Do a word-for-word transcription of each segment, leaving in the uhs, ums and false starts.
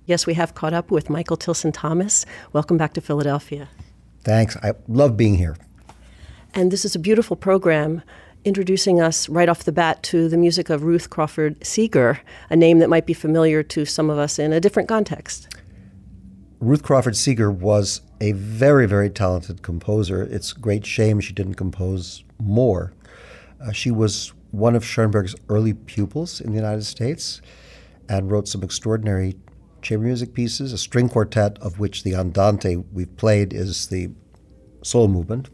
Yes, we have caught up with Michael Tilson Thomas. Welcome back to Philadelphia. Thanks. I love being here. And this is a beautiful program introducing us right off the bat to the music of Ruth Crawford Seeger, a name that might be familiar to some of us in a different context. Ruth Crawford Seeger was a very, very talented composer. It's a great shame she didn't compose more. Uh, she was one of Schoenberg's early pupils in the United States and wrote some extraordinary chamber music pieces, a string quartet of which the Andante we've played is the solo movement.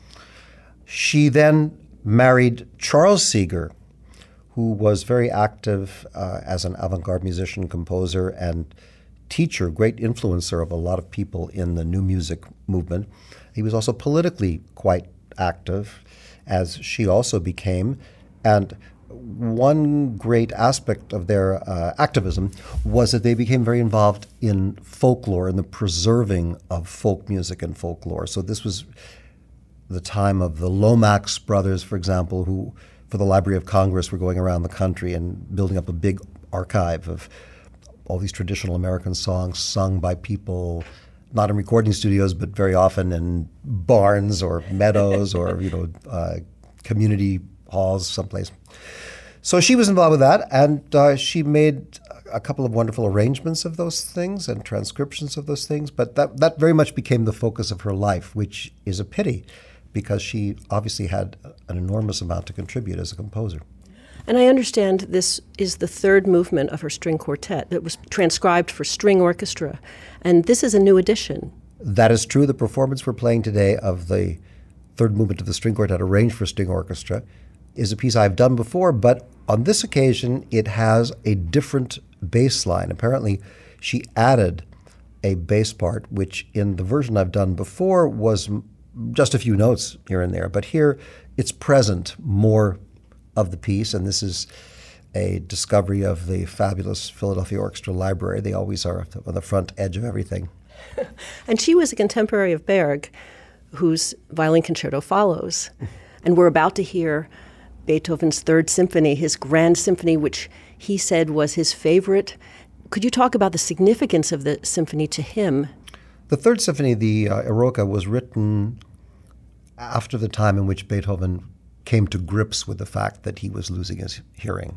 She then married Charles Seeger, who was very active uh, as an avant-garde musician, composer, and teacher, great influencer of a lot of people in the new music movement. He was also politically quite active, as she also became. And one great aspect of their uh, activism was that they became very involved in folklore and the preserving of folk music and folklore. So this was the time of the Lomax brothers, for example, who, for the Library of Congress, were going around the country and building up a big archive of all these traditional American songs sung by people, not in recording studios, but very often in barns or meadows or, you know, uh, community halls someplace. So she was involved with that, and uh, she made a couple of wonderful arrangements of those things and transcriptions of those things, but that, that very much became the focus of her life, which is a pity, because she obviously had an enormous amount to contribute as a composer. And I understand this is the third movement of her string quartet that was transcribed for string orchestra, and this is a new edition. That is true. The performance we're playing today of the third movement of the string quartet arranged for string orchestra is a piece I've done before, but on this occasion it has a different bass line. Apparently she added a bass part, which in the version I've done before was just a few notes here and there, but here it's present more of the piece, and this is a discovery of the fabulous Philadelphia Orchestra Library. They always are on the front edge of everything. And she was a contemporary of Berg, whose violin concerto follows. And we're about to hear Beethoven's Third Symphony, his grand symphony, which he said was his favorite. Could you talk about the significance of the symphony to him? The Third Symphony, the uh, Eroica, was written after the time in which Beethoven came to grips with the fact that he was losing his hearing.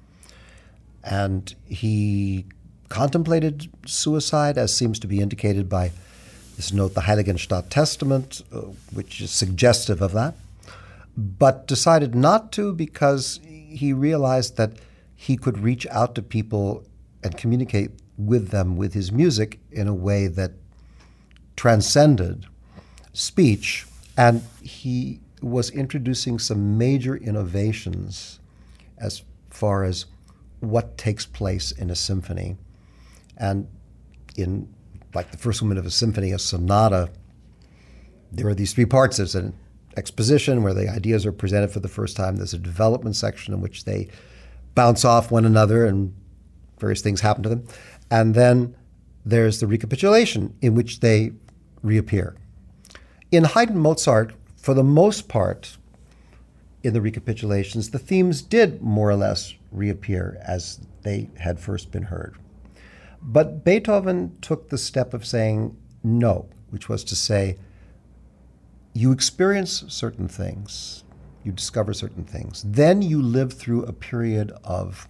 And he contemplated suicide, as seems to be indicated by this note, the Heiligenstadt Testament, uh, which is suggestive of that, but decided not to because he realized that he could reach out to people and communicate with them with his music in a way that transcended speech. And he was introducing some major innovations as far as what takes place in a symphony. And in, like the first movement of a symphony, a sonata, there are these three parts. There's an exposition where the ideas are presented for the first time. There's a development section in which they bounce off one another and various things happen to them. And then there's the recapitulation in which they reappear. In Haydn Mozart, for the most part, in the recapitulations, the themes did more or less reappear as they had first been heard. But Beethoven took the step of saying no, which was to say, you experience certain things, you discover certain things, then you live through a period of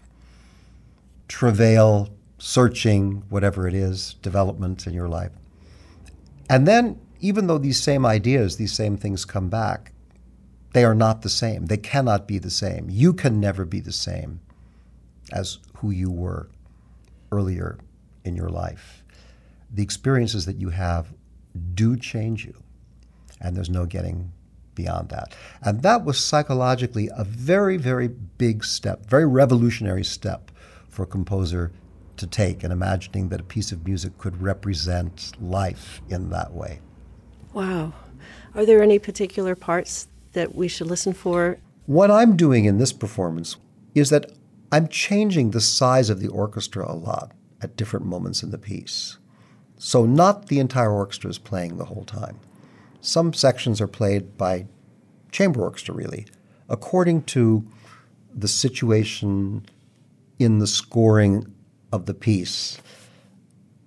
travail, searching, whatever it is, development in your life. And then, even though these same ideas, these same things come back, they are not the same. They cannot be the same. You can never be the same as who you were earlier in your life. The experiences that you have do change you, and there's no getting beyond that. And that was psychologically a very, very big step, very revolutionary step for a composer to take, in imagining that a piece of music could represent life in that way. Wow. Are there any particular parts that we should listen for? What I'm doing in this performance is that I'm changing the size of the orchestra a lot at different moments in the piece. So not the entire orchestra is playing the whole time. Some sections are played by chamber orchestra, really, according to the situation in the scoring of the piece.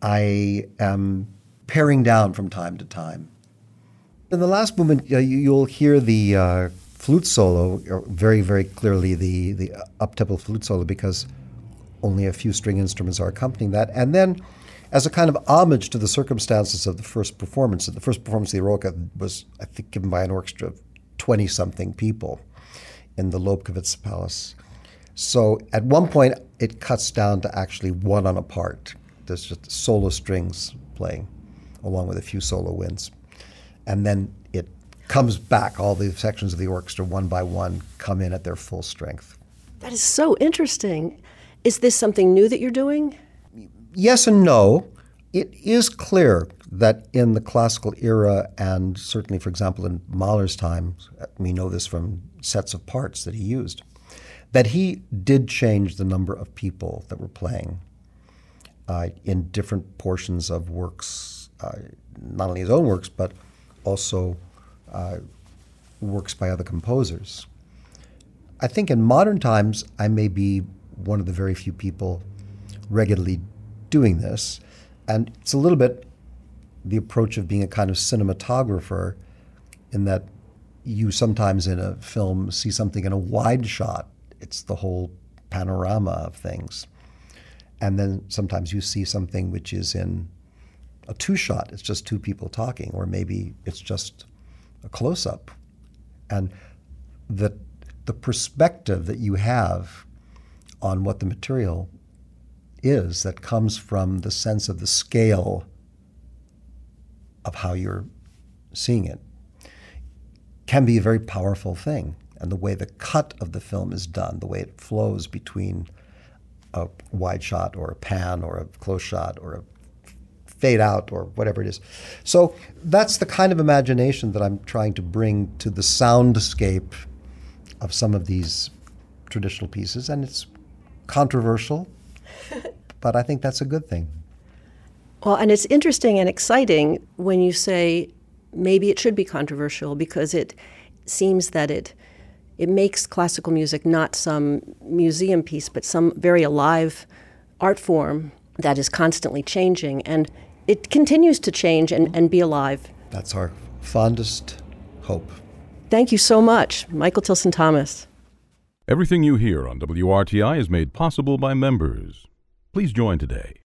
I am paring down from time to time. In the last movement, uh, you, you'll hear the uh, flute solo, very, very clearly the, the up-tempo flute solo, because only a few string instruments are accompanying that. And then, as a kind of homage to the circumstances of the first performance, the first performance of the Eroica was, I think, given by an orchestra of twenty-something people in the Lobkowitz Palace. So at one point, it cuts down to actually one on a part. There's just solo strings playing, along with a few solo winds. And then it comes back. All the sections of the orchestra, one by one, come in at their full strength. That is so interesting. Is this something new that you're doing? Yes and no. It is clear that in the classical era, and certainly, for example, in Mahler's time, we know this from sets of parts that he used, that he did change the number of people that were playing uh, in different portions of works, uh, not only his own works, but also uh, works by other composers. I think in modern times, I may be one of the very few people regularly doing this. And it's a little bit the approach of being a kind of cinematographer, in that you sometimes in a film see something in a wide shot. It's the whole panorama of things. And then sometimes you see something which is in a two-shot. It's just two people talking, or maybe it's just a close-up. And the, the perspective that you have on what the material is, that comes from the sense of the scale of how you're seeing it, can be a very powerful thing. And the way the cut of the film is done, the way it flows between a wide shot or a pan or a close shot or a fade out or whatever it is. So that's the kind of imagination that I'm trying to bring to the soundscape of some of these traditional pieces. And it's controversial, but I think that's a good thing. Well, and it's interesting and exciting when you say maybe it should be controversial, because it seems that it it makes classical music not some museum piece, but some very alive art form that is constantly changing. And it continues to change and, and be alive. That's our fondest hope. Thank you so much, Michael Tilson Thomas. Everything you hear on W R T I is made possible by members. Please join today